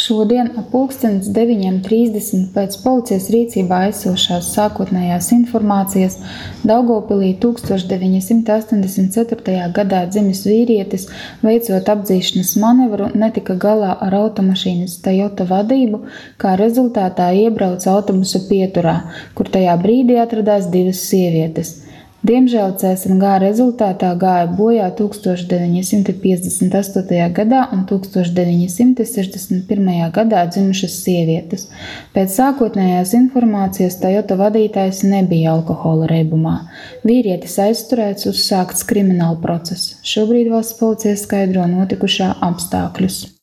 Šodien ap 9:30 pēc policijas rīcībā esošās sākotnējās informācijas Daugavpilī 1984. gadā dzimis vīrietis, veicot apdzīšanas manevru, netika galā ar automašīnas Toyota vadību, kā rezultātā iebrauca autobusa pieturā, kur tajā brīdī atradās divas sievietes. Diemžēl CSMG rezultātā gāja bojā 1958. gadā un 1961. gadā dzimušas sievietes. Pēc sākotnējās informācijas Toyota vadītājs nebija alkohola reibumā. Vīrietis aizturēts, uzsākts krimināla process. Šobrīd valsts policija skaidro notikušā apstākļus.